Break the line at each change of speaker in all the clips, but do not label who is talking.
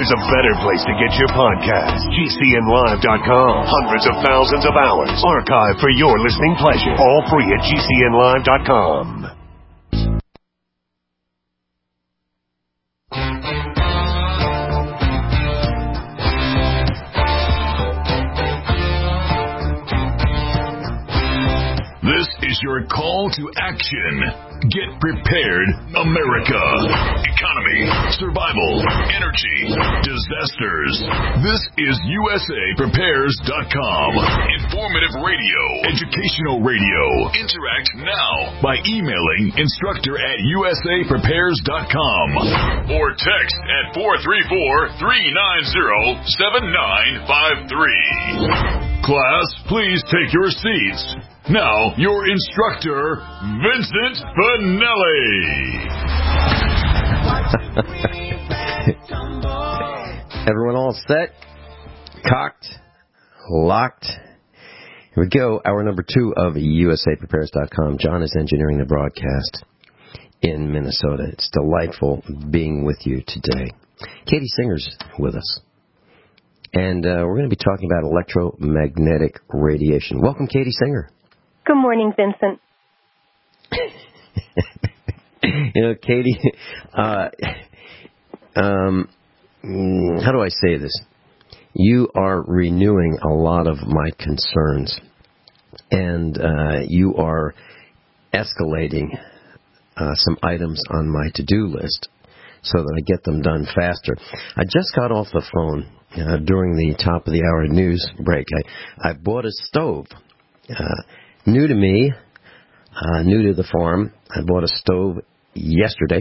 there's a better place to get your podcast. GCNlive.com. Hundreds of thousands of hours archived for your listening pleasure. All free at GCNlive.com.
This is your call to action. Get prepared, America. Economy, survival, energy, disasters. This is USAPrepares.com. Informative radio, educational radio. Interact now by emailing instructor@USAPrepares.com or text at 434-390-7953. Class, please take your seats. Now, your instructor, Vincent Finelli.
Everyone all set? Cocked? Locked? Here we go. Hour number 2 of USAPrepares.com. John is engineering the broadcast in Minnesota. It's delightful being with you today. Katie Singer's with us. And we're going to be talking about electromagnetic radiation. Welcome, Katie Singer.
Good morning, Vincent.
Katie, how do I say this? You are renewing a lot of my concerns, and you are escalating some items on my to-do list so that I get them done faster. I just got off the phone during the top of the hour news break. I bought a stove. New to me, new to the farm. I bought a stove yesterday,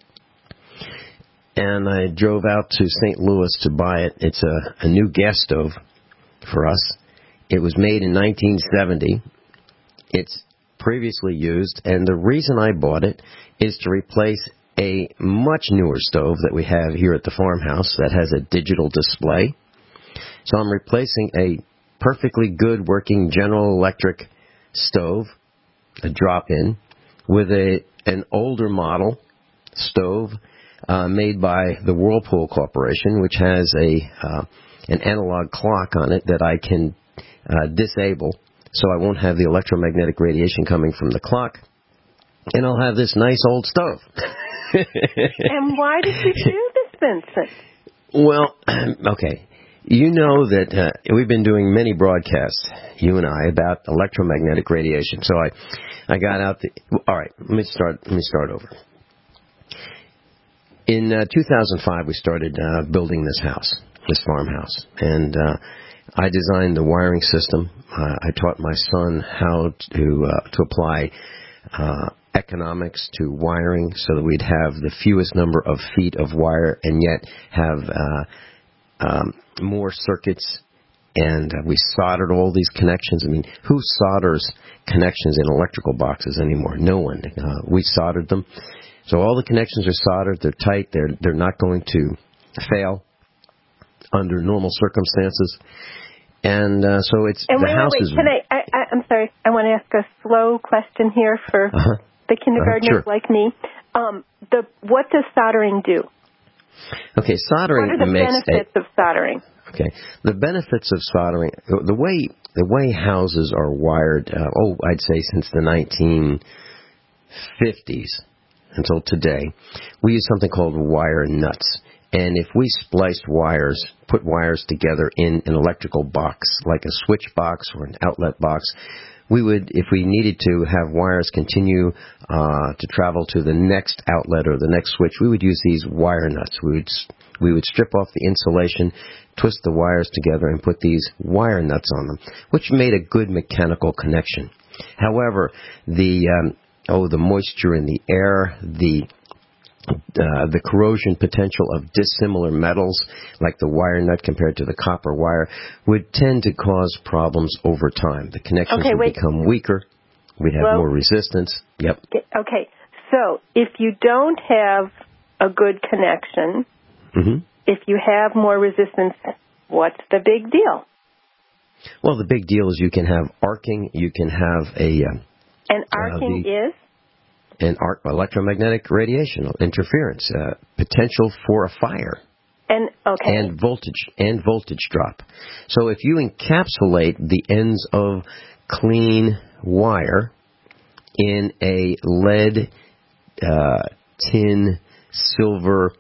and I drove out to St. Louis to buy it. It's a new gas stove for us. It was made in 1970. It's previously used, and the reason I bought it is to replace a much newer stove that we have here at the farmhouse that has a digital display. So I'm replacing a perfectly good working General Electric stove, a drop-in, with an older model stove made by the Whirlpool Corporation, which has an analog clock on it that I can disable, so I won't have the electromagnetic radiation coming from the clock, and I'll have this nice old stove.
And why did you do this, Vincent?
Well, okay. You know that we've been doing many broadcasts, you and I, about electromagnetic radiation. So I got out all right, let me start over. In 2005, we started building this house, this farmhouse, and I designed the wiring system. I taught my son how to apply economics to wiring so that we'd have the fewest number of feet of wire and yet have more circuits, and we soldered all these connections. I mean, who solders connections in electrical boxes anymore? No one. We soldered them. So all the connections are soldered. They're tight. They're not going to fail under normal circumstances. And so it's
and
the house is...
I'm sorry. I want to ask a slow question here for the kindergartners like me. What does soldering do?
Okay, soldering
What are the benefits of soldering?
Okay, the benefits of soldering, the way houses are wired, I'd say since the 1950s until today, we use something called wire nuts. And if we spliced wires, put wires together in an electrical box, like a switch box or an outlet box, we would, if we needed to have wires continue to travel to the next outlet or the next switch, we would use these wire nuts. We would strip off the insulation, twist the wires together, and put these wire nuts on them, which made a good mechanical connection. However, the moisture in the air, the corrosion potential of dissimilar metals, like the wire nut compared to the copper wire, would tend to cause problems over time. The connections would become weaker. We'd have more resistance. Yep.
Okay. So if you don't have a good connection, if you have more resistance, what's the big deal?
Well, the big deal is you can have arcing. You can have
and arcing is?
And electromagnetic radiation interference, potential for a fire. and voltage drop. So if you encapsulate the ends of clean wire in a lead, tin, silver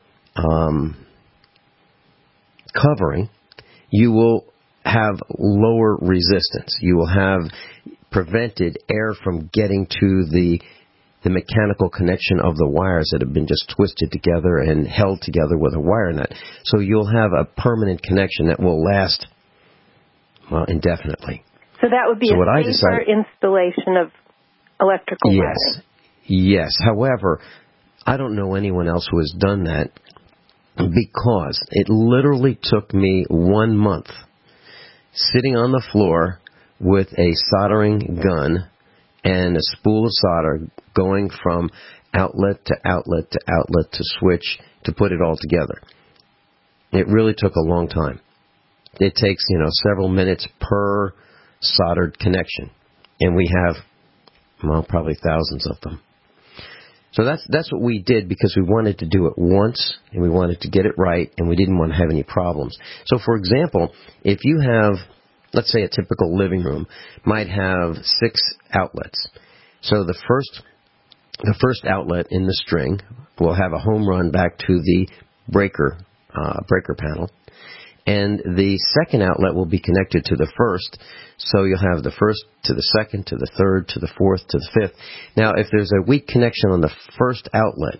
covering, you will have lower resistance. You will have prevented air from getting to the mechanical connection of the wires that have been just twisted together and held together with a wire nut. So you'll have a permanent connection that will last, well, indefinitely.
So that would be a safer installation of electrical wire.
Yes. However, I don't know anyone else who has done that, because it literally took me 1 month sitting on the floor with a soldering gun and a spool of solder going from outlet to outlet to outlet to switch to put it all together. It really took a long time. It takes, several minutes per soldered connection. And we have, probably thousands of them. So that's what we did, because we wanted to do it once, and we wanted to get it right, and we didn't want to have any problems. So, for example, if you have, let's say, a typical living room might have 6 outlets. So the first outlet in the string will have a home run back to the breaker panel, and the second outlet will be connected to the first. So you'll have the first to the second to the third to the fourth to the fifth. Now, if there's a weak connection on the first outlet,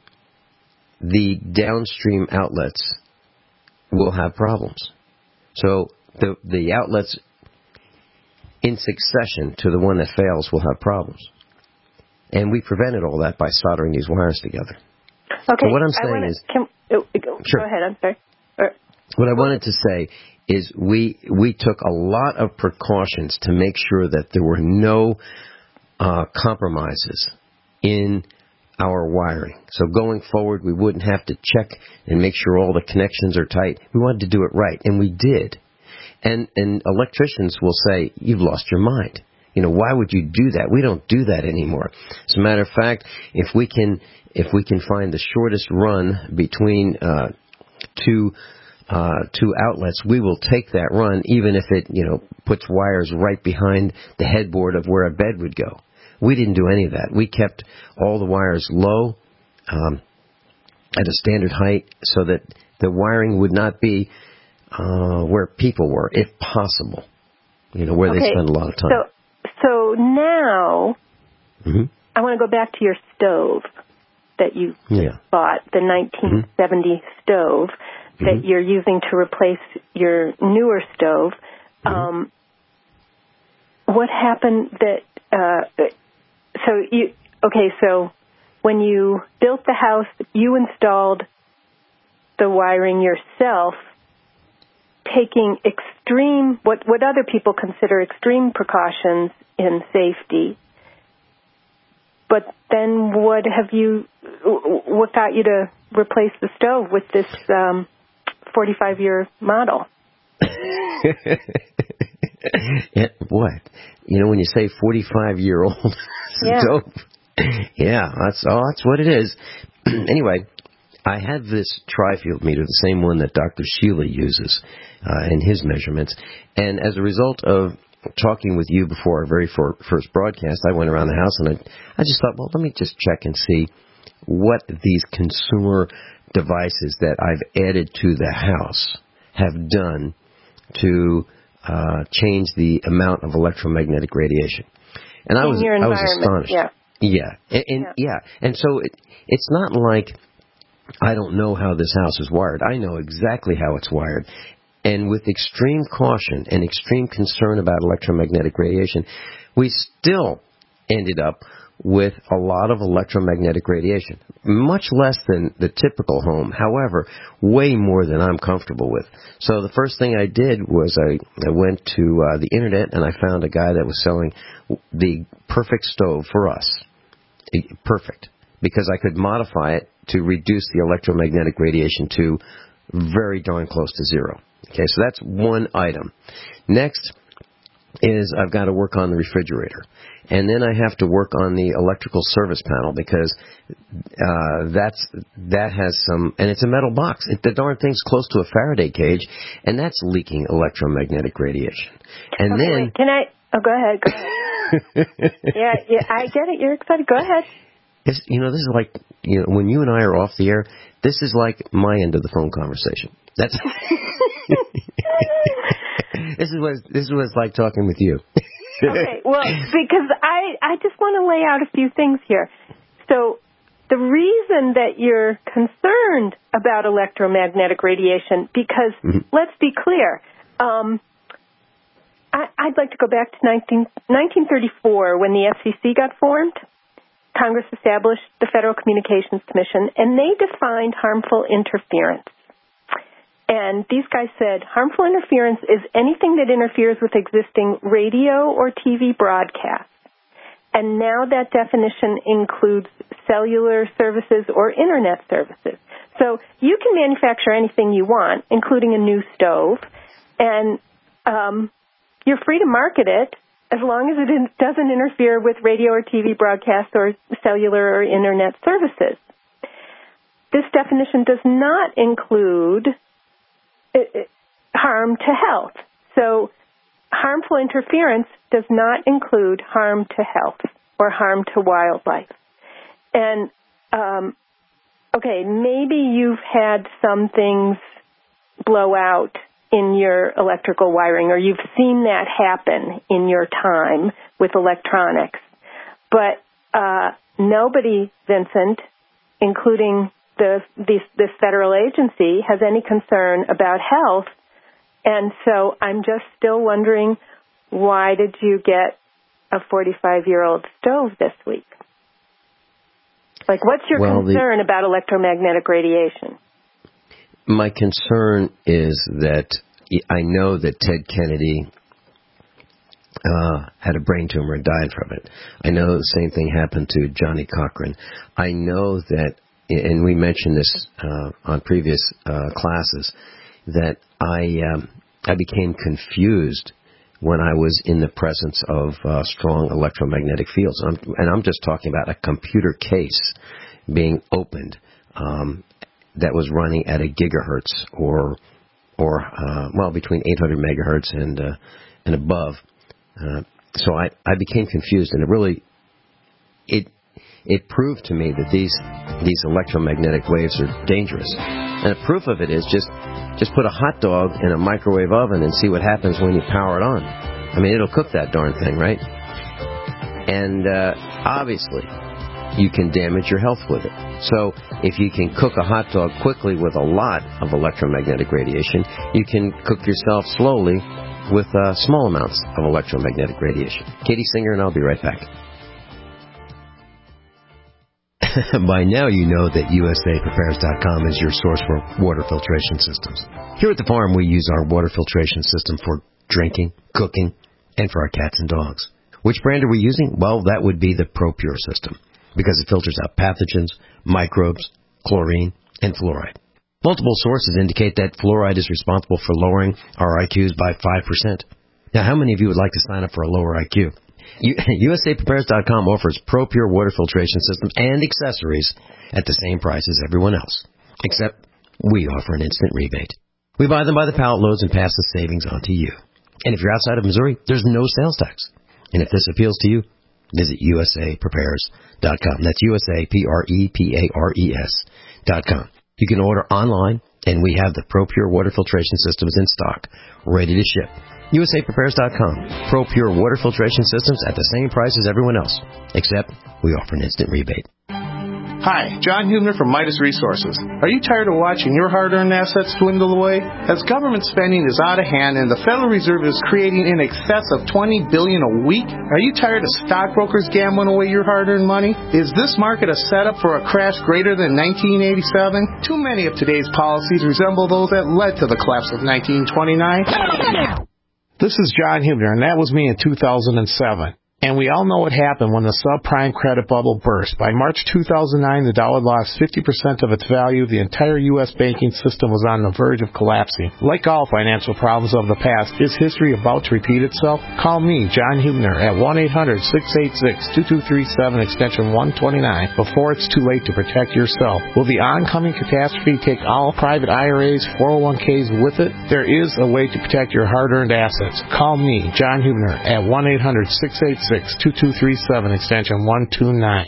the downstream outlets will have problems. So the outlets in succession to the one that fails will have problems. And we prevented all that by soldering these wires together.
Okay.
So what I'm saying
Go ahead, I'm sorry.
What I wanted to say is we took a lot of precautions to make sure that there were no compromises in our wiring. So going forward, we wouldn't have to check and make sure all the connections are tight. We wanted to do it right, and we did. And electricians will say, "You've lost your mind. Why would you do that?" We don't do that anymore. As a matter of fact, if we can find the shortest run between two outlets, we will take that run, even if it puts wires right behind the headboard of where a bed would go. We didn't do any of that. We kept all the wires low, at a standard height, so that the wiring would not be where people were, if possible. Where they spend a lot of time.
So now, I want to go back to your stove that you bought, the 1970 stove that you're using to replace your newer stove. What happened so when you built the house, you installed the wiring yourself, taking extreme, what other people consider extreme precautions in safety. But then what got you to replace the stove with this 45-year model?
What? When you say 45-year-old stove, that's what it is. Anyway, I had this tri-field meter, the same one that Dr. Sheila uses in his measurements, and as a result of talking with you before our very first broadcast, I went around the house and I just thought, well, let me just check and see what these consumer devices that I've added to the house have done to change the amount of electromagnetic radiation. And I was astonished. And so it's not like I don't know how this house is wired. I know exactly how it's wired. And with extreme caution and extreme concern about electromagnetic radiation, we still ended up with a lot of electromagnetic radiation. Much less than the typical home, however, way more than I'm comfortable with. So the first thing I did was I went to the internet and I found a guy that was selling the perfect stove for us. Perfect. Because I could modify it to reduce the electromagnetic radiation to very darn close to zero. Okay, so that's one item. Next, is I've got to work on the refrigerator. And then I have to work on the electrical service panel because that has some, and it's a metal box. The darn thing's close to a Faraday cage, and that's leaking electromagnetic radiation. And
okay,
then...
Wait, can I... Oh, go ahead. Yeah, I get it. You're excited. Go ahead.
This is like, when you and I are off the air, this is like my end of the phone conversation. That's... This is what it's like talking with you.
Okay, well, because I just want to lay out a few things here. So the reason that you're concerned about electromagnetic radiation, because let's be clear, I'd like to go back to 1934 when the FCC got formed. Congress established the Federal Communications Commission, and they defined harmful interference. And these guys said harmful interference is anything that interferes with existing radio or TV broadcasts. And now that definition includes cellular services or Internet services. So you can manufacture anything you want, including a new stove, and you're free to market it as long as it doesn't interfere with radio or TV broadcasts or cellular or Internet services. This definition does not include harm to health. So harmful interference does not include harm to health or harm to wildlife. And, okay, maybe you've had some things blow out in your electrical wiring, or you've seen that happen in your time with electronics. But nobody, Vincent, including this federal agency, has any concern about health. And so I'm just still wondering, why did you get a 45-year-old stove this week? Like, what's your concern about electromagnetic radiation?
My concern is that I know that Ted Kennedy had a brain tumor and died from it. I know the same thing happened to Johnny Cochran. I know that, and we mentioned this on previous classes, that I became confused when I was in the presence of strong electromagnetic fields. And I'm just talking about a computer case being opened that was running at a gigahertz or between 800 megahertz and above. So I became confused, and it proved to me that these electromagnetic waves are dangerous. And the proof of it is just put a hot dog in a microwave oven and see what happens when you power it on. I mean, it'll cook that darn thing, right? And obviously, you can damage your health with it. So if you can cook a hot dog quickly with a lot of electromagnetic radiation, you can cook yourself slowly with small amounts of electromagnetic radiation. Katie Singer, and I'll be right back. By now you know that USAPrepares.com is your source for water filtration systems. Here at the farm, we use our water filtration system for drinking, cooking, and for our cats and dogs. Which brand are we using? Well, that would be the ProPure system, because it filters out pathogens, microbes, chlorine, and fluoride. Multiple sources indicate that fluoride is responsible for lowering our IQs by 5%. Now, how many of you would like to sign up for a lower IQ? USAPrepares.com offers ProPure water filtration systems and accessories at the same price as everyone else, except we offer an instant rebate. We buy them by the pallet loads and pass the savings on to you. And if you're outside of Missouri, there's no sales tax. And if this appeals to you, visit USAPrepares.com. That's USAPrepares.com. You can order online, and we have the ProPure water filtration systems in stock, ready to ship. USAPrepares.com. ProPure water filtration systems at the same price as everyone else, except we offer an instant rebate.
Hi, John Hubner from Midas Resources. Are you tired of watching your hard-earned assets dwindle away? As government spending is out of hand and the Federal Reserve is creating in excess of $20 billion a week, are you tired of stockbrokers gambling away your hard-earned money? Is this market a setup for a crash greater than 1987? Too many of today's policies resemble those that led to the collapse of 1929. This is John Hubner, and that was me in 2007. And we all know what happened when the subprime credit bubble burst. By March 2009, the dollar lost 50% of its value. The entire U.S. banking system was on the verge of collapsing. Like all financial problems of the past, is history about to repeat itself? Call me, John Huebner, at 1-800-686-2237, extension 129, before it's too late to protect yourself. Will the oncoming catastrophe take all private IRAs, 401ks with it? There is a way to protect your hard-earned assets. Call me, John Huebner, at 1-800-686-2237, extension 129.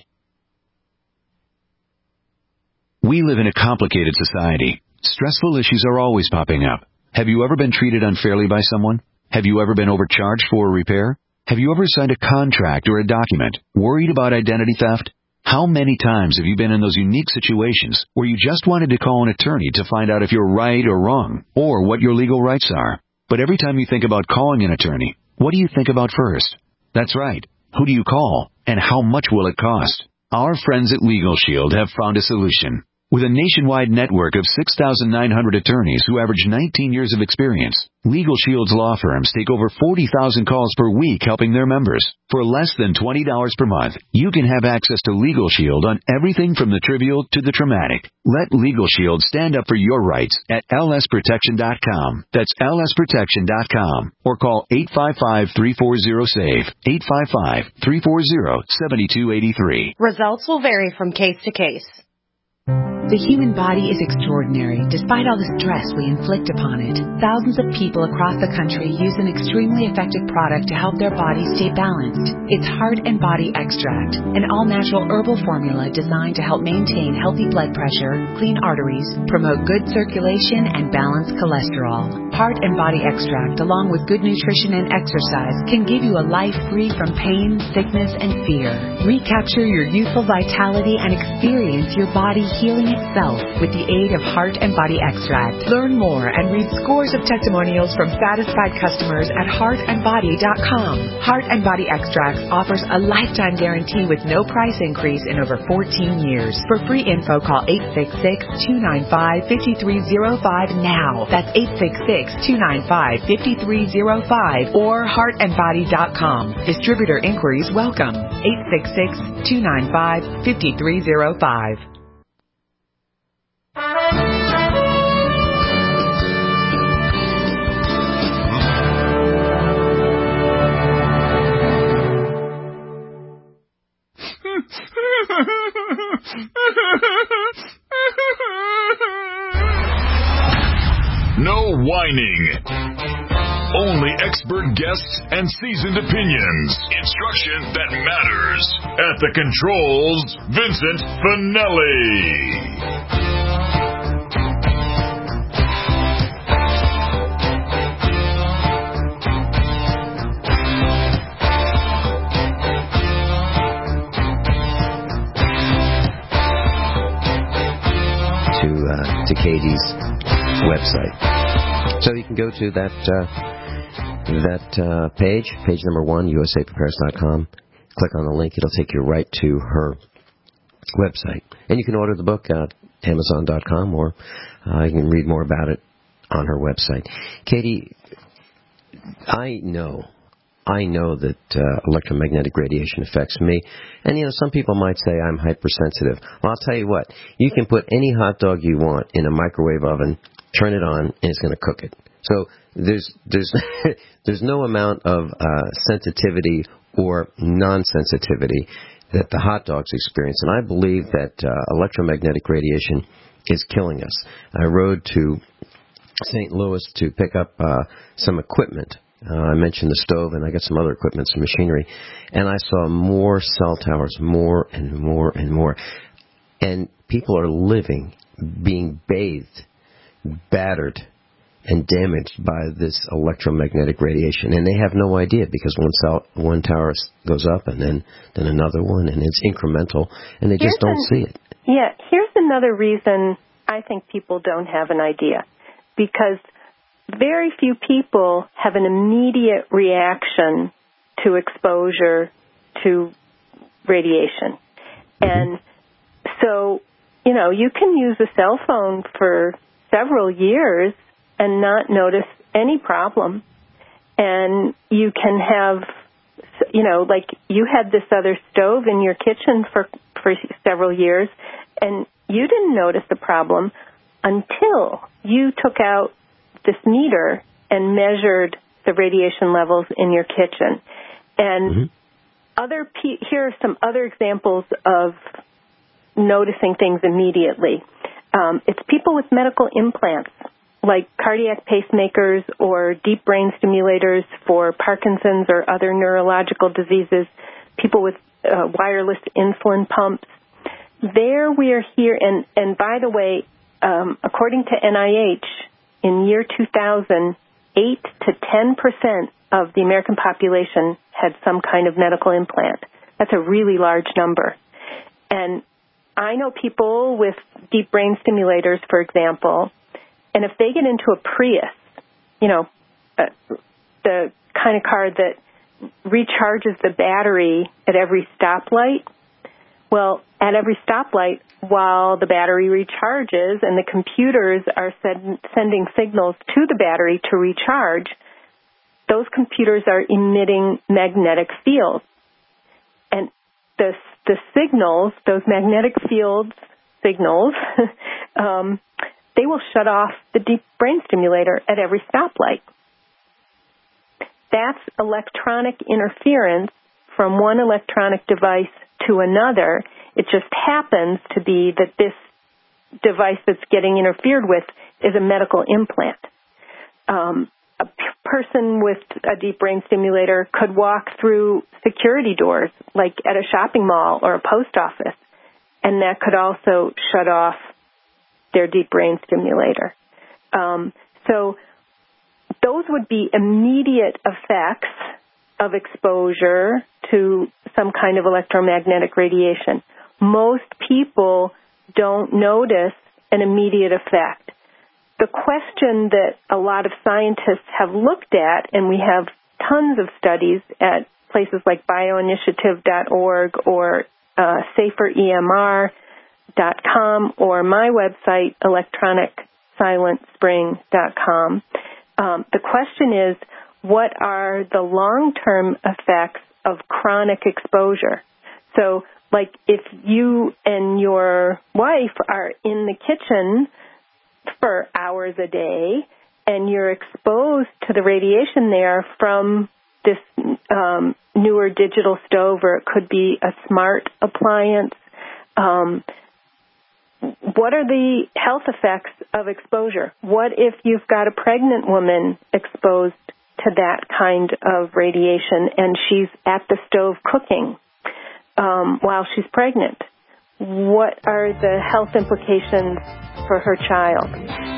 We live in a complicated society. Stressful issues are always popping up. Have you ever been treated unfairly by someone? Have you ever been overcharged for a repair? Have you ever signed a contract or a document worried about identity theft? How many times have you been in those unique situations where you just wanted to call an attorney to find out if you're right or wrong, or what your legal rights are? But every time you think about calling an attorney, what do you think about first? That's right. Who do you call, and how much will it cost? Our friends at Legal Shield have found a solution. With a nationwide network of 6,900 attorneys who average 19 years of experience, Legal Shield's law firms take over 40,000 calls per week helping their members. For less than $20 per month, you can have access to Legal Shield on everything from the trivial to the traumatic. Let Legal Shield stand up for your rights at lsprotection.com. That's lsprotection.com. Or call 855-340-SAVE, 855-340-7283.
Results will vary from case to case.
The human body is extraordinary, despite all the stress we inflict upon it. Thousands of people across the country use an extremely effective product to help their bodies stay balanced. It's Heart and Body Extract, an all-natural herbal formula designed to help maintain healthy blood pressure, clean arteries, promote good circulation, and balance cholesterol. Heart and Body Extract, along with good nutrition and exercise, can give you a life free from pain, sickness, and fear. Recapture your youthful vitality and experience your body healing itself with the aid of Heart and Body Extract. Learn more and read scores of testimonials from satisfied customers at heartandbody.com. Heart and Body Extracts offers a lifetime guarantee with no price increase in over 14 years. For free info, call 866-295-5305 now. That's 866-295-5305 or heartandbody.com. Distributor inquiries welcome. 866-295-5305.
No whining. Only expert guests and seasoned opinions. Instruction that matters. At the controls, Vincent Finelli.
To Katie's website. So you can go to that page number 1, usaprepares.com. Click on the link. It'll take you right to her website. And you can order the book at Amazon.com, or you can read more about it on her website. Katie, I know that electromagnetic radiation affects me. And, some people might say I'm hypersensitive. Well, I'll tell you what. You can put any hot dog you want in a microwave oven, turn it on, and it's going to cook it. So there's no amount of sensitivity or non-sensitivity that the hot dogs experience. And I believe that electromagnetic radiation is killing us. I rode to St. Louis to pick up some equipment. I mentioned the stove, and I got some other equipment, some machinery, and I saw more cell towers, more and more and more. And people are being bathed, battered, and damaged by this electromagnetic radiation. And they have no idea, because one tower goes up, and then another one, and it's incremental, and they just don't see it.
Yeah, here's another reason I think people don't have an idea, because very few people have an immediate reaction to exposure to radiation. And so, you can use a cell phone for several years and not notice any problem. And you can have like you had this other stove in your kitchen for several years, and you didn't notice the problem until you took out this meter and measured the radiation levels in your kitchen. And here are some other examples of noticing things immediately. It's people with medical implants, like cardiac pacemakers or deep brain stimulators for Parkinson's or other neurological diseases, people with wireless insulin pumps. There we are here, and by the way, according to NIH, in year 2000, 8 to 10% of the American population had some kind of medical implant. That's a really large number. And I know people with deep brain stimulators, for example, and if they get into a Prius, the kind of car that recharges the battery at every stoplight, well, at every stoplight, while the battery recharges and the computers are sending signals to the battery to recharge, those computers are emitting magnetic fields. And the signals, those magnetic field signals, they will shut off the deep brain stimulator at every stoplight. That's electronic interference from one electronic device to another. It just happens to be that this device that's getting interfered with is a medical implant. A person with a deep brain stimulator could walk through security doors, like at a shopping mall or a post office, and that could also shut off their deep brain stimulator. So those would be immediate effects of exposure to some kind of electromagnetic radiation. Most people don't notice an immediate effect. The question that a lot of scientists have looked at, and we have tons of studies at places like bioinitiative.org or saferemr.com or my website, electronicsilentspring.com. The question is, what are the long-term effects of chronic exposure? So, like if you and your wife are in the kitchen for hours a day and you're exposed to the radiation there from this newer digital stove, or it could be a smart appliance, what are the health effects of exposure? What if you've got a pregnant woman exposed to that kind of radiation and she's at the stove cooking while she's pregnant? What are the health implications for her child?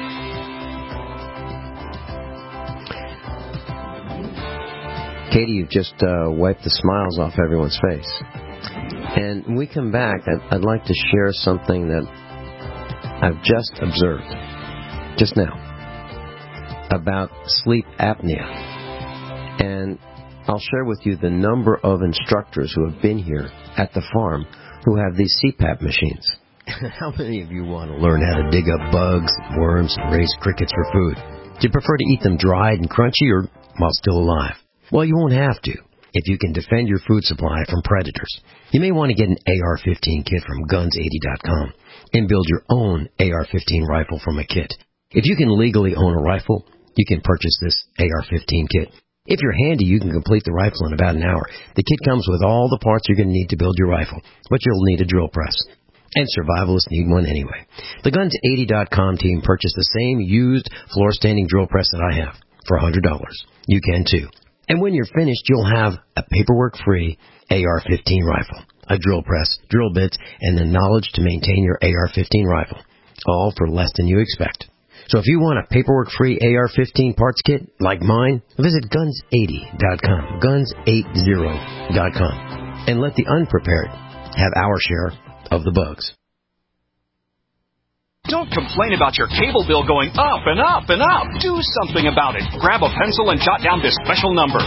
Katie, you've just wiped the smiles off everyone's face. And when we come back, I'd like to share something that I've just observed, just now, about sleep apnea. And I'll share with you the number of instructors who have been here at the farm who have these CPAP machines. How many of you want to learn how to dig up bugs, worms, and raise crickets for food? Do you prefer to eat them dried and crunchy or while still alive? Well, you won't have to if you can defend your food supply from predators. You may want to get an AR-15 kit from Guns80.com and build your own AR-15 rifle from a kit. If you can legally own a rifle, you can purchase this AR-15 kit. If you're handy, you can complete the rifle in about an hour. The kit comes with all the parts you're going to need to build your rifle, but you'll need a drill press. And survivalists need one anyway. The Guns80.com team purchased the same used floor-standing drill press that I have for $100. You can too. And when you're finished, you'll have a paperwork-free AR-15 rifle, a drill press, drill bits, and the knowledge to maintain your AR-15 rifle, all for less than you expect. So if you want a paperwork-free AR-15 parts kit like mine, visit Guns80.com, Guns80.com, and let the unprepared have our share of the bugs.
Don't complain about your cable bill going up and up and up. Do something about it. Grab a pencil and jot down this special number,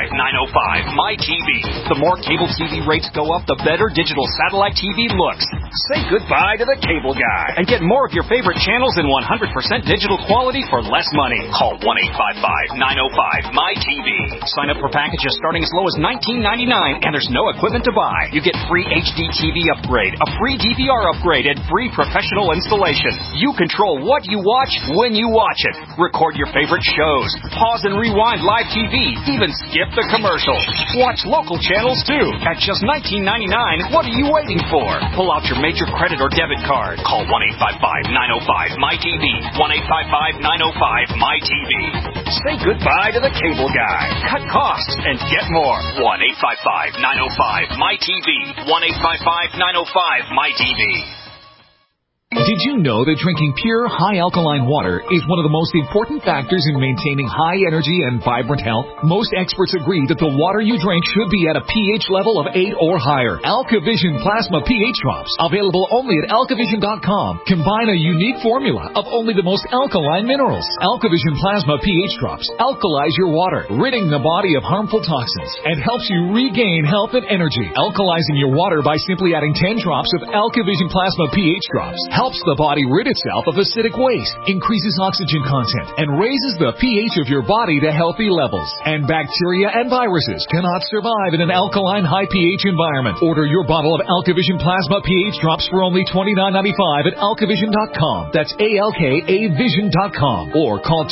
1-855-905-MyTV. The more cable TV rates go up, the better digital satellite TV looks. Say goodbye to the cable guy and get more of your favorite channels in 100% digital quality for less money. Call 1-855-905-MyTV. Sign up for packages starting as low as $19.99, and there's no equipment to buy. You get free HD TV upgrade, a free DVR upgrade, and free professional installation. You control what you watch when you watch it. Record your favorite shows. Pause and rewind live TV. Even skip the commercials. Watch local channels too. At just $19.99, what are you waiting for? Pull out your major credit or debit card. Call 1-855-905-MyTV. 1-855-905-MyTV. Say goodbye to the cable guy. Cut costs and get more. 1-855-905-MyTV. 1-855-905-MyTV.
Did you know that drinking pure, high-alkaline water is one of the most important factors in maintaining high energy and vibrant health? Most experts agree that the water you drink should be at a pH level of 8 or higher. AlkaVision Plasma pH Drops, available only at alkavision.com, combine a unique formula of only the most alkaline minerals. AlkaVision Plasma pH Drops alkalize your water, ridding the body of harmful toxins, and helps you regain health and energy. Alkalizing your water by simply adding 10 drops of AlkaVision Plasma pH Drops helps the body rid itself of acidic waste, increases oxygen content, and raises the pH of your body to healthy levels. And bacteria and viruses cannot survive in an alkaline high pH environment. Order your bottle of AlkaVision Plasma pH Drops for only $29.95 at alkavision.com. That's ALKAvision.com. Or call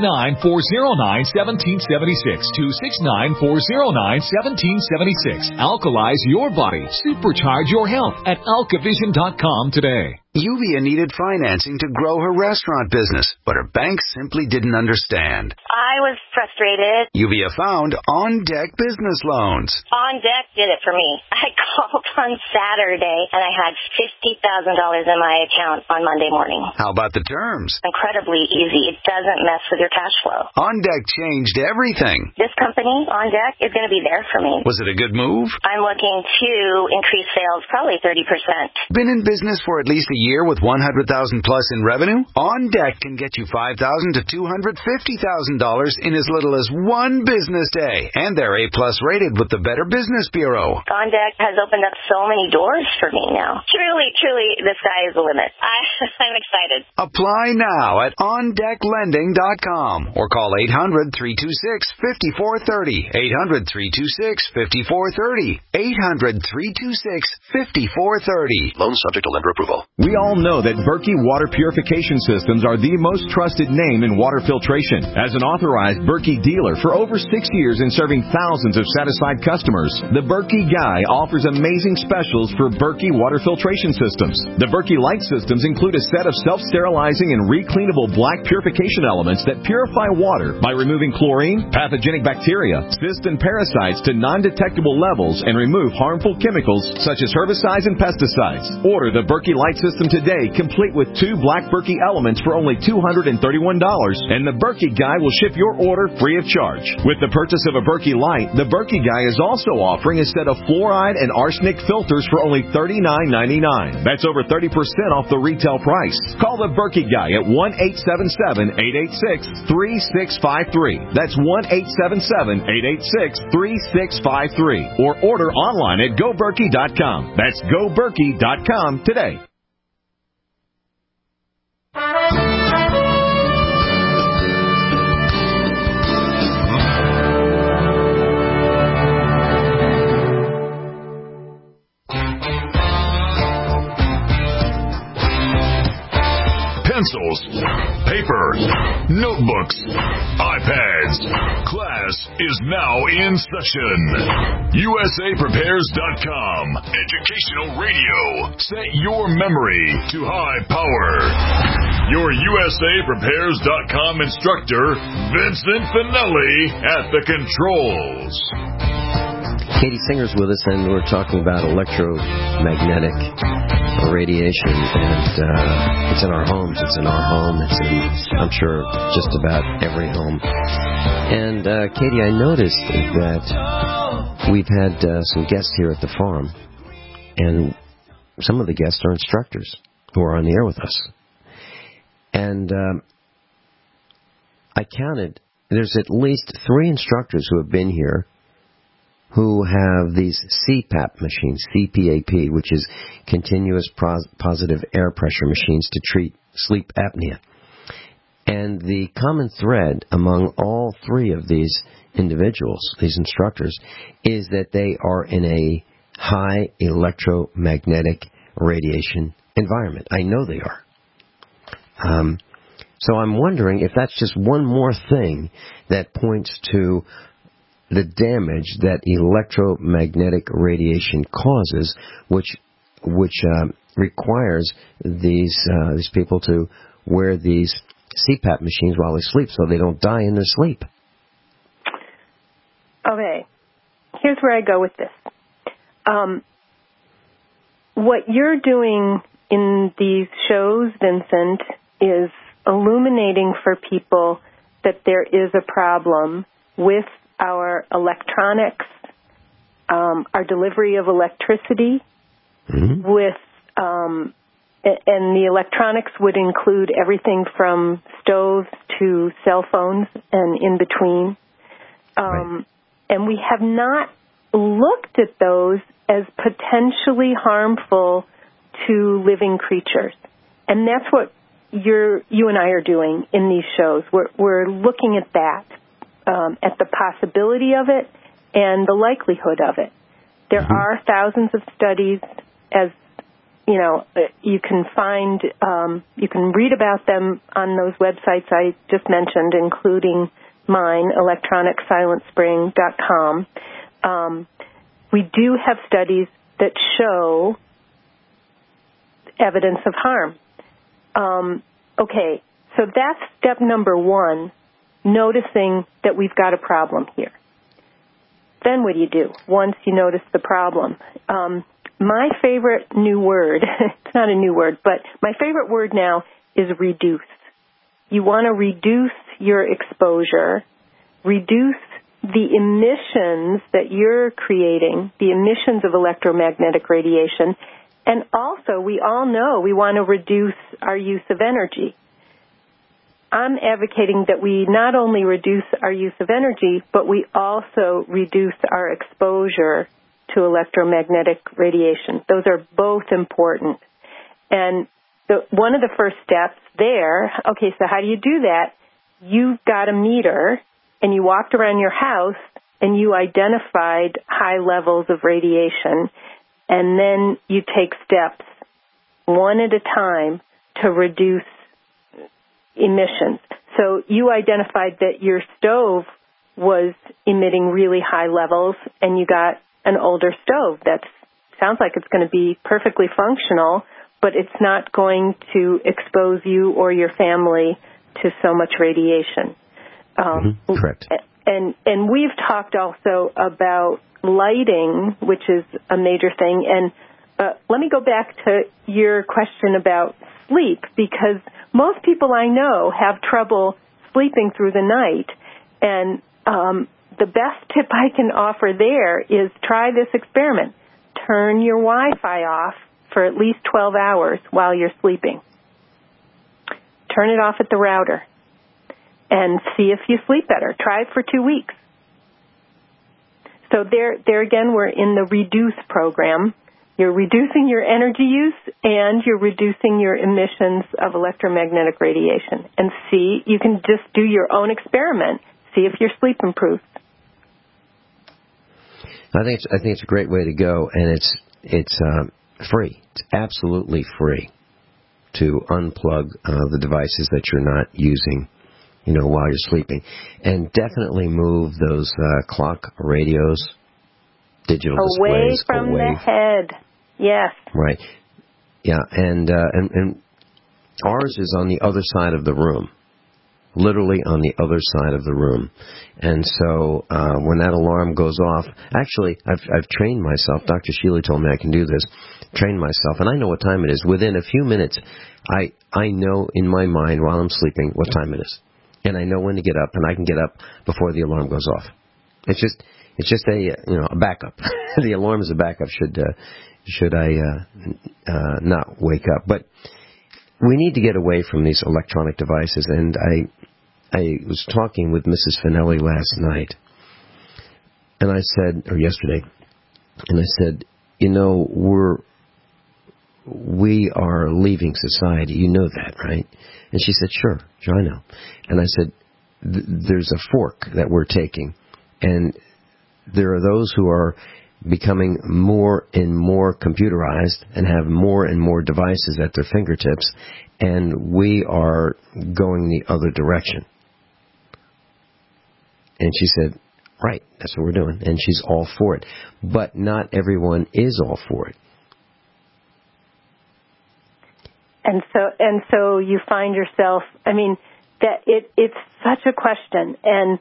269-409-1776. 269-409-1776. Alkalize your body. Supercharge your health at alkavision.com today.
Yuvia needed financing to grow her restaurant business, but her bank simply didn't understand.
I was frustrated.
Yuvia found On Deck Business Loans.
On Deck did it for me. I called on Saturday, and I had $50,000 in my account on Monday morning.
How about the terms?
Incredibly easy. It doesn't mess with your cash flow.
On Deck changed everything.
This company, On Deck, is going to be there for me.
Was it a good move?
I'm looking to increase sales probably 30%.
Been in business for at least a year with $100,000 plus in revenue? On Deck can get you $5,000 to $250,000 in as little as one business day. And they're A-plus rated with the Better Business Bureau.
On Deck has opened up so many doors for me now. Truly, the sky is the limit. I'm excited.
Apply now at OnDeckLending.com or call 800-326-5430. 800-326-5430. 800-326-5430.
Loan subject to lender approval.
We all know that Berkey Water Purification Systems are the most trusted name in water filtration. As an authorized Berkey dealer for over 6 years and serving thousands of satisfied customers, the Berkey Guy offers amazing specials for Berkey Water Filtration Systems. The Berkey Light Systems include a set of self-sterilizing and recleanable black purification elements that purify water by removing chlorine, pathogenic bacteria, cysts, and parasites to non-detectable levels and remove harmful chemicals such as herbicides and pesticides. Order the Berkey Light System today, complete with 2 black Berkey elements for only $231, and the Berkey Guy will ship your order free of charge. With the purchase of a Berkey Light, the Berkey Guy is also offering a set of fluoride and arsenic filters for only $39.99. That's over 30% off the retail price. Call the Berkey Guy at 1-877-886-3653. That's 1-877-886-3653. Or order online at GoBerkey.com. That's GoBerkey.com today.
Pencils, paper, notebooks, iPads. Class is now in session. USAPrepares.com. Educational radio. Set your memory to high power. Your USAPrepares.com instructor, Vincent Finelli, at the controls.
Katie Singer's with us, and we're talking about electromagnetic radiation, and it's in our homes. It's in our home. It's in, I'm sure, just about every home. And Katie, I noticed that we've had some guests here at the farm, and some of the guests are instructors who are on the air with us. And I counted, there's at least 3 instructors who have been here who have these CPAP machines, CPAP, which is continuous positive air pressure machines to treat sleep apnea. And the common thread among all three of these individuals, these instructors, is that they are in a high electromagnetic radiation environment. I know they are. So I'm wondering if that's just one more thing that points to the damage that electromagnetic radiation causes, which requires these people to wear these CPAP machines while they sleep so they don't die in their sleep.
Okay, here's where I go with this. What you're doing in these shows, Vincent, is illuminating for people that there is a problem with our electronics, our delivery of electricity, with and the electronics would include everything from stoves to cell phones and in between. Right. And we have not looked at those as potentially harmful to living creatures. And that's what you and I are doing in these shows. We're looking at that, at the possibility of it and the likelihood of it. There are thousands of studies, as you know, you can find, you can read about them on those websites I just mentioned, including mine, electronicsilencespring.com. We do have studies that show evidence of harm. Okay, so that's step number one, noticing that we've got a problem here. Then what do you do once you notice the problem? My favorite new word, it's not a new word, but my favorite word now is reduce. You want to reduce your exposure, reduce the emissions that you're creating, the emissions of electromagnetic radiation, and also we all know we want to reduce our use of energy. I'm advocating that we not only reduce our use of energy, but we also reduce our exposure to electromagnetic radiation. Those are both important. And one of the first steps there, okay, so how do you do that? You've got a meter, and you walked around your house, and you identified high levels of radiation, and then you take steps one at a time to reduce emissions. So you identified that your stove was emitting really high levels, and you got an older stove that sounds like it's going to be perfectly functional, but it's not going to expose you or your family to so much radiation.
Correct.
And we've talked also about lighting, which is a major thing. And let me go back to your question about sleep, because most people I know have trouble sleeping through the night. And the best tip I can offer there is try this experiment. Turn your Wi-Fi off for at least 12 hours while you're sleeping. Turn it off at the router and see if you sleep better. Try it for 2 weeks. So there again, we're in the reduce program. You're reducing your energy use and you're reducing your emissions of electromagnetic radiation. And see, you can just do your own experiment. See if your sleep improves.
I think it's a great way to go, and it's free. It's absolutely free to unplug the devices that you're not using, while you're sleeping, and definitely move those clock radios, digital displays
from the head. Yes.
Right. Yeah, and ours is on the other side of the room. Literally on the other side of the room. And so when that alarm goes off, actually, I've trained myself. Dr. Shealy told me I can do this. Train myself, and I know what time it is. Within a few minutes, I know in my mind while I'm sleeping what time it is. And I know when to get up, and I can get up before the alarm goes off. It's just a backup. The alarm is a backup should I not wake up. But we need to get away from these electronic devices, and I was talking with Mrs. Finelli last night, And I said, or yesterday, and I said, you know, we are leaving society. You know that, right? And she said, sure, I know. And I said, there's a fork that we're taking, and there are those who are becoming more and more computerized and have more and more devices at their fingertips, and we are going the other direction. And she said, right, that's what we're doing, and she's all for it. But not everyone is all for it.
And so you find yourself, I mean, that it's such a question. And,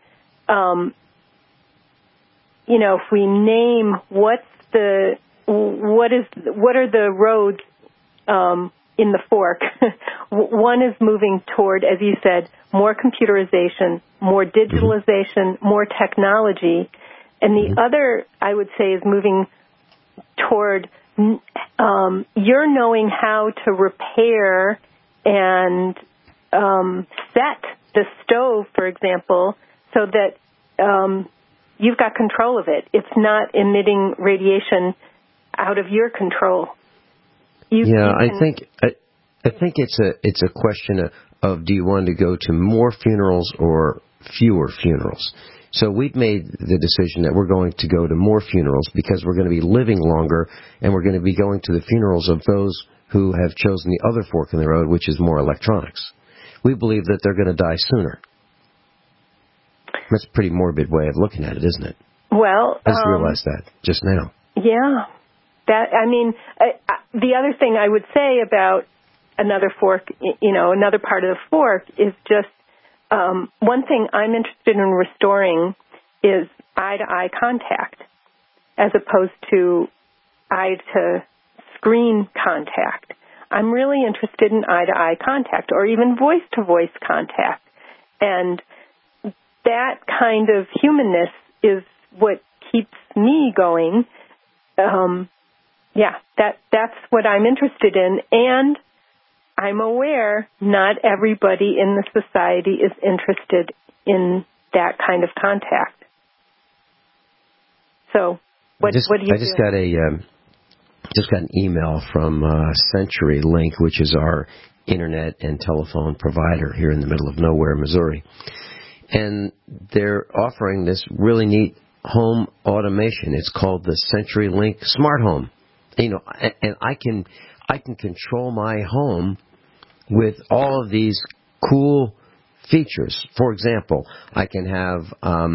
you know, if we name what are the roads in the fork, one is moving toward, as you said, more computerization, more digitalization, more technology. And the other, I would say, is moving toward you're knowing how to repair and set the stove, for example, so that you've got control of it. It's not emitting radiation out of your control.
I think it's a question of do you want to go to more funerals or fewer funerals? So we've made the decision that we're going to go to more funerals because we're going to be living longer, and we're going to be going to the funerals of those who have chosen the other fork in the road, which is more electronics. We believe that they're going to die sooner. That's a pretty morbid way of looking at it, isn't it?
Well,
I just realized that just now.
Yeah. The other thing I would say about another fork, you know, another part of the fork is just one thing I'm interested in restoring is eye-to-eye contact as opposed to eye-to-screen contact. I'm really interested in eye-to-eye contact or even voice-to-voice contact. And that kind of humanness is what keeps me going. That's what I'm interested in. And I'm aware not everybody in the society is interested in that kind of contact. So, what do you do?
I just got an email from CenturyLink, which is our internet and telephone provider here in the middle of nowhere, Missouri, and they're offering this really neat home automation. It's called the CenturyLink Smart Home. You know, and I can control my home with all of these cool features. For example, I can have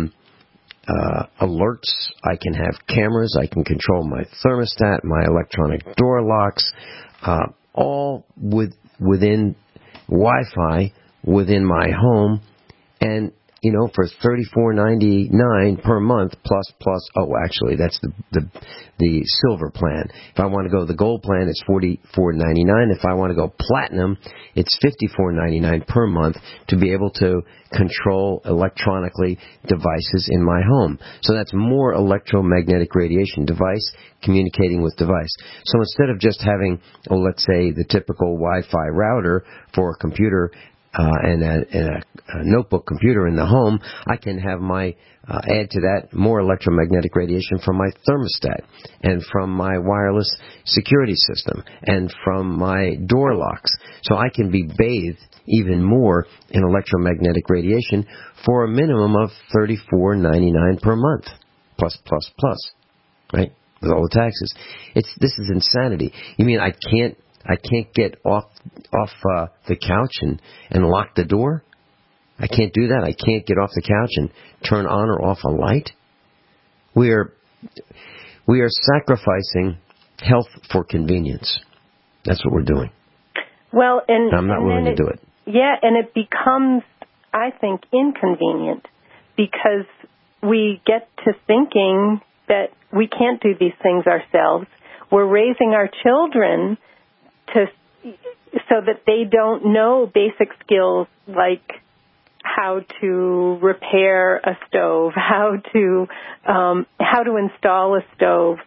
alerts, I can have cameras, I can control my thermostat, my electronic door locks, all within Wi-Fi within my home, and you know, for $34.99 per month plus. Oh, actually, that's the silver plan. If I want to go the gold plan, it's $44.99. If I want to go platinum, it's $54.99 per month to be able to control electronically devices in my home. So that's more electromagnetic radiation, device communicating with device. So instead of just having, let's say, the typical Wi-Fi router for a computer and a notebook computer in the home, I can have add to that more electromagnetic radiation from my thermostat and from my wireless security system and from my door locks. So I can be bathed even more in electromagnetic radiation for a minimum of $34.99 per month, plus, right, with all the taxes. This is insanity. You mean I can't get off the couch and lock the door? I can't do that. I can't get off the couch and turn on or off a light. We are sacrificing health for convenience. That's what we're doing.
Well, and
I'm not willing to do it.
Yeah, and it becomes, I think, inconvenient because we get to thinking that we can't do these things ourselves. We're raising our children so that they don't know basic skills like how to repair a stove, how to install a stove,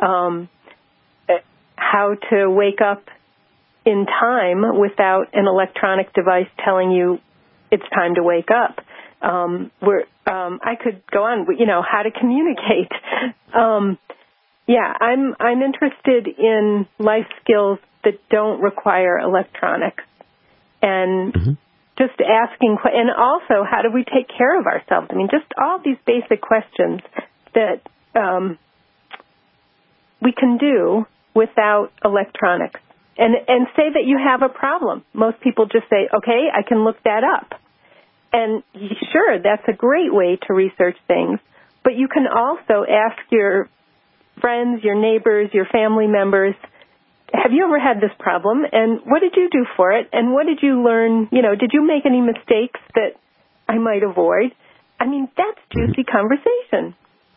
how to wake up in time without an electronic device telling you it's time to wake up. I could go on, how to communicate. I'm interested in life skills that don't require electronics, and just asking, and also how do we take care of ourselves? I mean, just all these basic questions that we can do without electronics. And say that you have a problem. Most people just say, okay, I can look that up. And sure, that's a great way to research things. But you can also ask your friends, your neighbors, your family members, have you ever had this problem? And what did you do for it? And what did you learn? Did you make any mistakes that I might avoid? I mean, that's juicy conversation.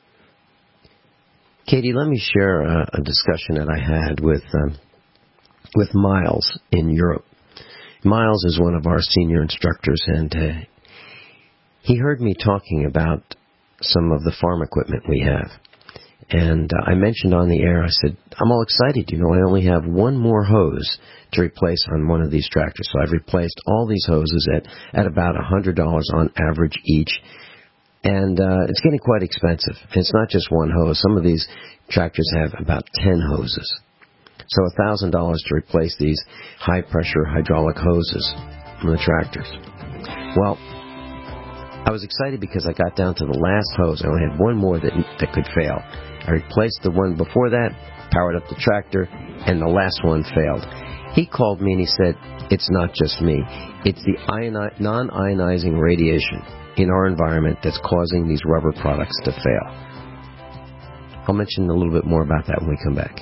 Katie, let me share a discussion that I had with Miles in Europe. Miles is one of our senior instructors, and he heard me talking about some of the farm equipment we have. And I mentioned on the air, I said, I'm all excited. I only have one more hose to replace on one of these tractors. So I've replaced all these hoses at about $100 on average each. And it's getting quite expensive. And it's not just one hose. Some of these tractors have about 10 hoses. So $1,000 to replace these high-pressure hydraulic hoses from the tractors. Well, I was excited because I got down to the last hose. I only had one more that could fail. I replaced the one before that, powered up the tractor, and the last one failed. He called me and he said, it's not just me. It's the non-ionizing radiation in our environment that's causing these rubber products to fail. I'll mention a little bit more about that when we come back.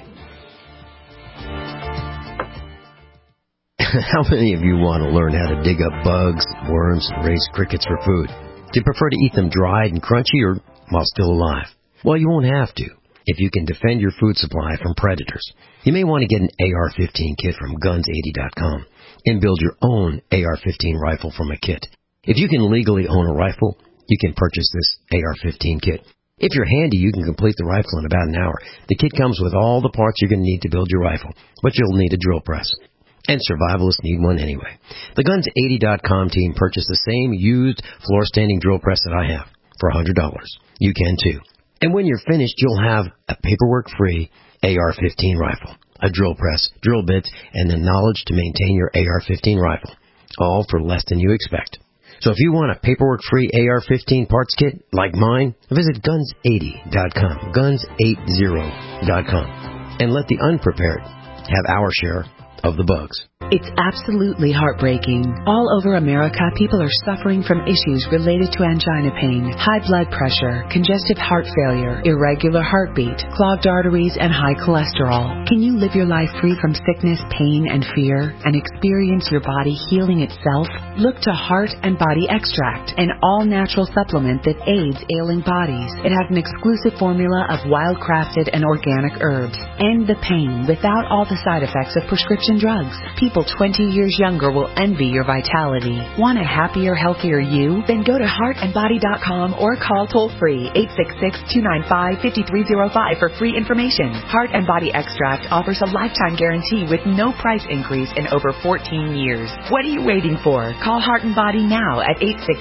How many of you want to learn how to dig up bugs, worms, and raise crickets for food? Do you prefer to eat them dried and crunchy or while still alive? Well, you won't have to if you can defend your food supply from predators. You may want to get an AR-15 kit from Guns80.com and build your own AR-15 rifle from a kit. If you can legally own a rifle, you can purchase this AR-15 kit. If you're handy, you can complete the rifle in about an hour. The kit comes with all the parts you're going to need to build your rifle, but you'll need a drill press. And survivalists need one anyway. The Guns80.com team purchased the same used floor-standing drill press that I have for $100. You can too. And when you're finished, you'll have a paperwork-free AR-15 rifle, a drill press, drill bits, and the knowledge to maintain your AR-15 rifle, all for less than you expect. So if you want a paperwork-free AR-15 parts kit like mine, visit Guns80.com, Guns80.com, and let the unprepared have our share of the bugs.
It's absolutely heartbreaking. All over America, people are suffering from issues related to angina pain, high blood pressure, congestive heart failure, irregular heartbeat, clogged arteries, and high cholesterol. Can you live your life free from sickness, pain, and fear, and experience your body healing itself? Look to Heart and Body Extract, an all-natural supplement that aids ailing bodies. It has an exclusive formula of wild-crafted and organic herbs. End the pain without all the side effects of prescription drugs. People 20 years younger will envy your vitality. Want a happier, healthier you? Then go to heartandbody.com or call toll-free 866-295-5305 for free information. Heart and Body Extract offers a lifetime guarantee with no price increase in over 14 years. What are you waiting for? Call Heart and Body now at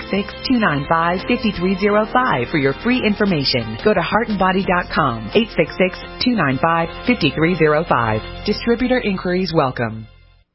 866-295-5305 for your free information. Go to heartandbody.com, 866-295-5305. Distributor inquiries welcome.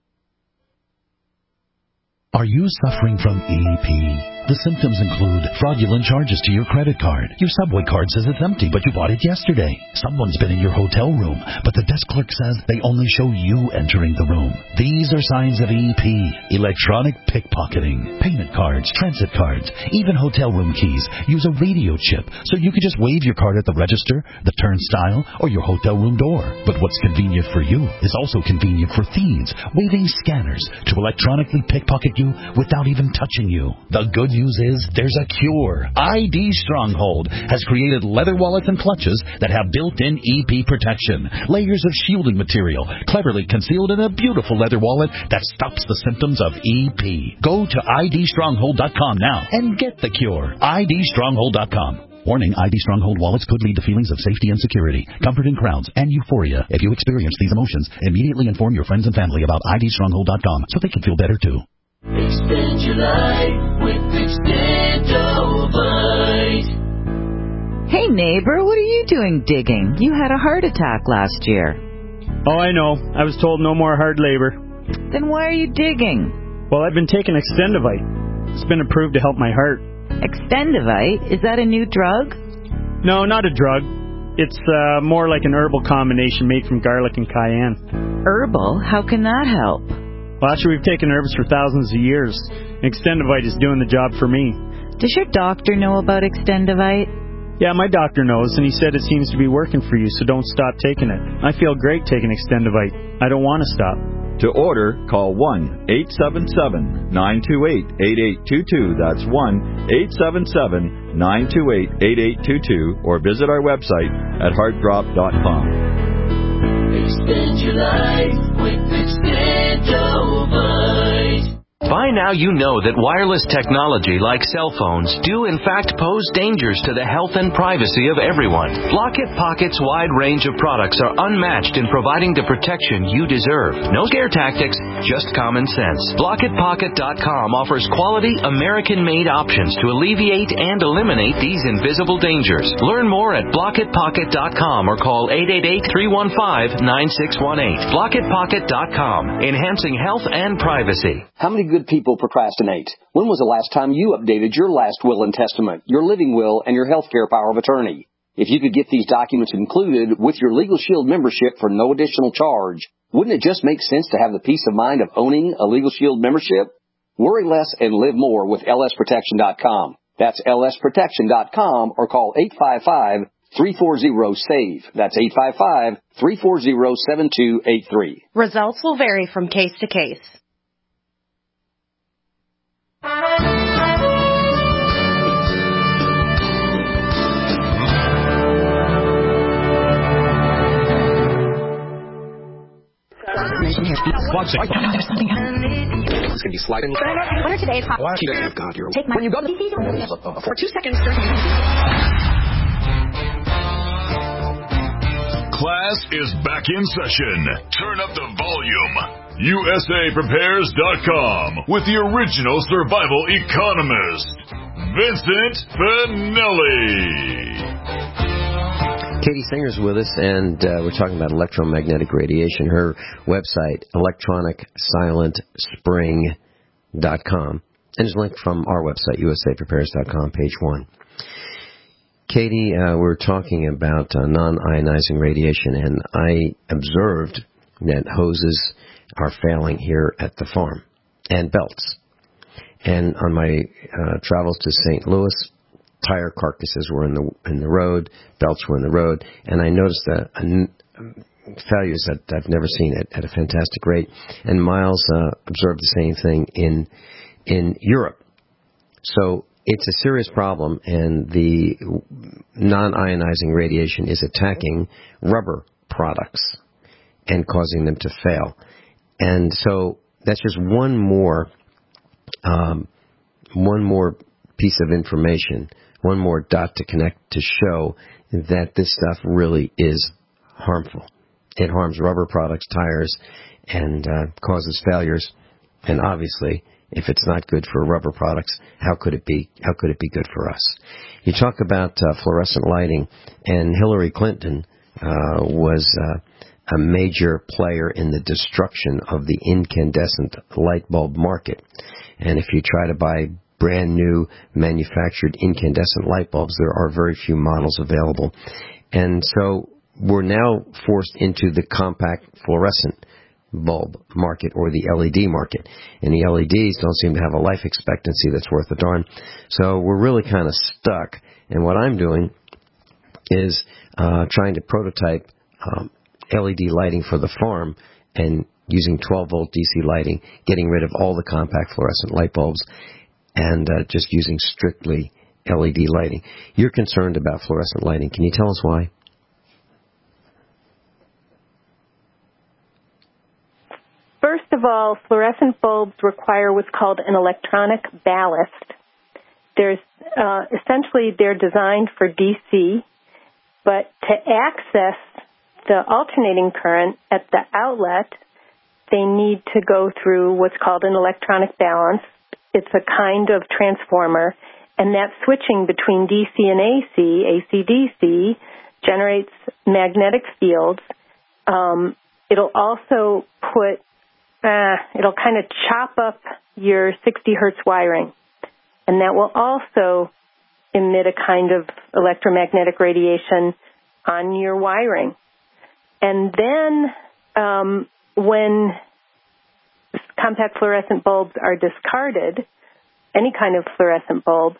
Are you suffering from EEP? The symptoms include fraudulent charges to your credit card. Your Subway card says it's empty, but you bought it yesterday. Someone's been in your hotel room, but the desk clerk says they only show you entering the room. These are signs of EEP. Electronic pickpocketing, payment cards, transit cards, even hotel room keys use a radio chip, so you can just wave your card at the register, the turnstile, or your hotel room door. But what's convenient for you is also convenient for thieves, waving scanners to electronically pickpocket you without even touching you. The good news is there's a cure. ID Stronghold has created leather wallets and clutches that have built-in EP protection. Layers of shielding material cleverly concealed in a beautiful leather wallet that stops the symptoms of EP. Go to idstronghold.com now and get the cure. idstronghold.com. Warning, ID Stronghold wallets could lead to feelings of safety and security, comfort in crowds, and euphoria. If you experience these emotions, immediately inform your friends and family about idstronghold.com so they can feel better too.
Expand your life with Extendo. neighbor, what are you doing digging? You had a heart attack last year.
Oh, I know. I was told no more hard labor.
Then why are you digging?
Well, I've been taking Extendivite. It's been approved to help my heart.
Extendivite? Is that a new drug?
No, not a drug. It's more like an herbal combination made from garlic and cayenne.
Herbal? How can that help?
Well, actually, we've taken herbs for thousands of years. Extendivite is doing the job for me.
Does your doctor know about Extendivite?
Yeah, my doctor knows, and he said it seems to be working for you, so don't stop taking it. I feel great taking Extendivite. I don't want to stop.
To order, call 1-877-928-8822. That's 1-877-928-8822, or visit our website at heartdrop.com.
Extend your life with Extendivite.
By now you know that wireless technology like cell phones do in fact pose dangers to the health and privacy of everyone. Blockit Pocket's wide range of products are unmatched in providing the protection you deserve. No scare tactics, just common sense. BlockitPocket.com offers quality American-made options to alleviate and eliminate these invisible dangers. Learn more at BlockitPocket.com or call 888-315-9618. BlockitPocket.com, enhancing health and privacy.
How many good people procrastinate? When was the last time you updated your last will and testament, your living will, and your health care power of attorney? If you could get these documents included with your Legal Shield membership for no additional charge, wouldn't it just make sense to have the peace of mind of owning a Legal Shield membership? Worry less and live more with lsprotection.com. That's lsprotection.com, or call 855-340-SAVE. That's 855-340-7283.
Results will vary from case to case.
There's something happening. It's going to be sliding. What are today's hot? Take my... When you go to the... For 2 seconds.
Class is back in session. Turn up the volume. USAPrepares.com with the original survival economist, Vincent Finelli.
Katie Singer's with us, and we're talking about electromagnetic radiation. Her website, electronicsilentspring.com. And there's a link from our website, USAPrepares.com, page 1. Katie, we're talking about non-ionizing radiation, and I observed that hoses are failing here at the farm, and belts. And on my travels to St. Louis, tire carcasses were in the road, belts were in the road, and I noticed failures that I've never seen at a fantastic rate. And Miles observed the same thing in Europe. So it's a serious problem, and the non-ionizing radiation is attacking rubber products and causing them to fail. And so that's just one more piece of information, one more dot to connect to show that this stuff really is harmful. It harms rubber products, tires, and causes failures. And obviously, if it's not good for rubber products, how could it be? How could it be good for us? You talk about fluorescent lighting, and Hillary Clinton was a major player in the destruction of the incandescent light bulb market. And if you try to buy brand new manufactured incandescent light bulbs, there are very few models available. And so we're now forced into the compact fluorescent bulb market, or the LED market. And the LEDs don't seem to have a life expectancy that's worth a darn. So we're really kind of stuck. And what I'm doing is trying to prototype LED lighting for the farm, and using 12-volt DC lighting, getting rid of all the compact fluorescent light bulbs, and just using strictly LED lighting. You're concerned about fluorescent lighting. Can you tell us why?
First of all, fluorescent bulbs require what's called an electronic ballast. There's essentially they're designed for DC, but to access the alternating current at the outlet, they need to go through what's called an electronic balance. It's a kind of transformer, And that switching between DC and AC-DC, generates magnetic fields. It'll also it'll kind of chop up your 60 hertz wiring. And that will also emit a kind of electromagnetic radiation on your wiring. And then when compact fluorescent bulbs are discarded, any kind of fluorescent bulb,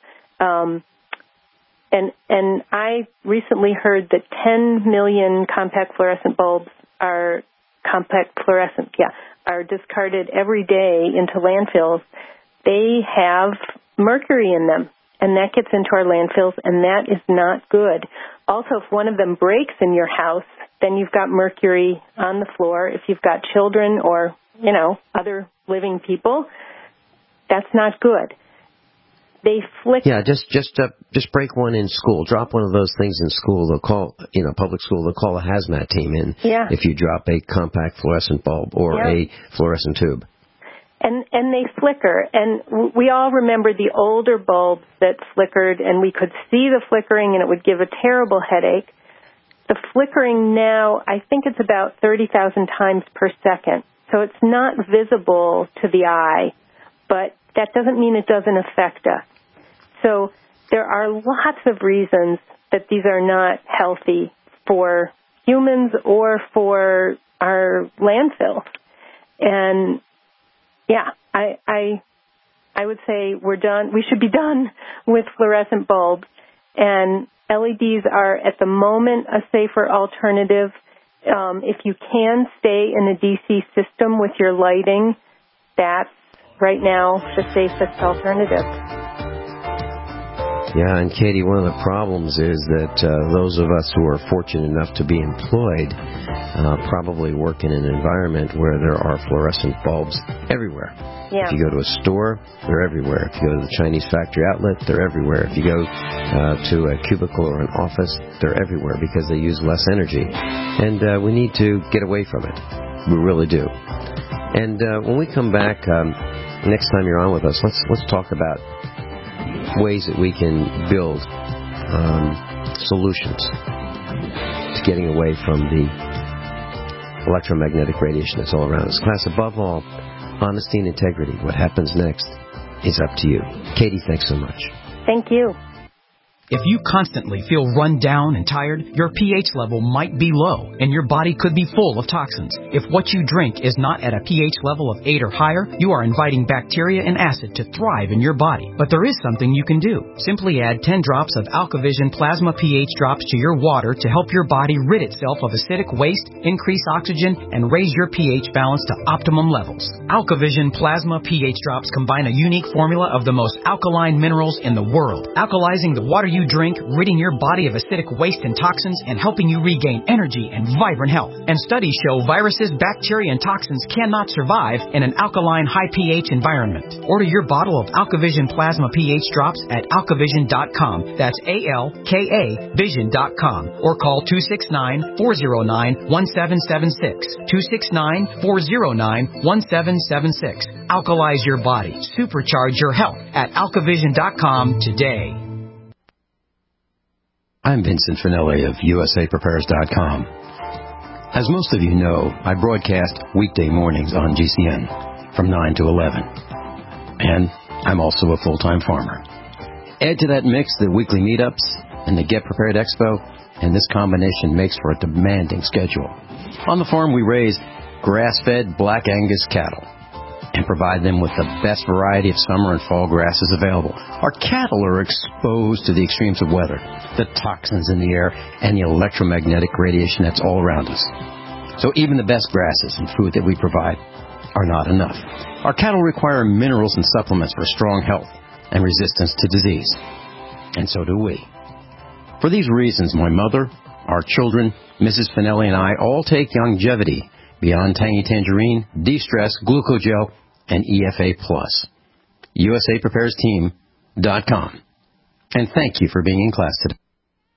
and I recently heard that 10 million compact fluorescent bulbs are discarded every day into landfills. They have mercury in them, and that gets into our landfills, and that is not good. Also, if one of them breaks in your house, then you've got mercury on the floor. If you've got children or, other living people, that's not good. They flicker.
Yeah, just break one in school. Drop one of those things in school. They'll call, public school, they'll call a hazmat team in if you drop a compact fluorescent bulb or a fluorescent tube.
And they flicker. And we all remember the older bulbs that flickered, and we could see the flickering, and it would give a terrible headache. The flickering now, I think it's about 30,000 times per second. So it's not visible to the eye, but that doesn't mean it doesn't affect us. So there are lots of reasons that these are not healthy for humans or for our landfills. And I would say we're done. We should be done with fluorescent bulbs. And LEDs are, at the moment, a safer alternative. If you can stay in a DC system with your lighting, that's right now the safest alternative.
Yeah, and Katie, one of the problems is that those of us who are fortunate enough to be employed probably work in an environment where there are fluorescent bulbs everywhere.
Yeah.
If you go to a store, they're everywhere. If you go to the Chinese factory outlet, they're everywhere. If you go to a cubicle or an office, they're everywhere because they use less energy. And we need to get away from it. We really do. And when we come back, next time you're on with us, let's talk about ways that we can build solutions to getting away from the electromagnetic radiation that's all around us. Class, above all, honesty and integrity. What happens next is up to you. Katie, thanks so much.
Thank you.
If you constantly feel run down and tired, your pH level might be low, and your body could be full of toxins. If what you drink is not at a pH level of 8 or higher, you are inviting bacteria and acid to thrive in your body. But there is something you can do. Simply add 10 drops of AlkaVision Plasma pH drops to your water to help your body rid itself of acidic waste, increase oxygen, and raise your pH balance to optimum levels. AlkaVision Plasma pH drops combine a unique formula of the most alkaline minerals in the world, alkalizing the water you drink, ridding your body of acidic waste and toxins, and helping you regain energy and vibrant health. And studies show viruses, bacteria, and toxins cannot survive in an alkaline, high pH environment. Order your bottle of AlkaVision Plasma pH drops at alkavision.com. That's ALKA Vision.com. Or call 269-409-1776. 269-409-1776. Alkalize your body. Supercharge your health at alkavision.com today.
I'm Vincent Finelli of USAPrepares.com. As most of you know, I broadcast weekday mornings on GCN from 9 to 11. And I'm also a full-time farmer. Add to that mix the weekly meetups and the Get Prepared Expo, and this combination makes for a demanding schedule. On the farm, we raise grass-fed Black Angus cattle and provide them with the best variety of summer and fall grasses available. Our cattle are exposed to the extremes of weather, the toxins in the air, and the electromagnetic radiation that's all around us. So even the best grasses and food that we provide are not enough. Our cattle require minerals and supplements for strong health and resistance to disease. And so do we. For these reasons, my mother, our children, Mrs. Finelli, and I all take Longevity, Beyond Tangy Tangerine, De-Stress, Glucogel, and EFA+. USAPreparesTeam.com. And thank you for being in class today.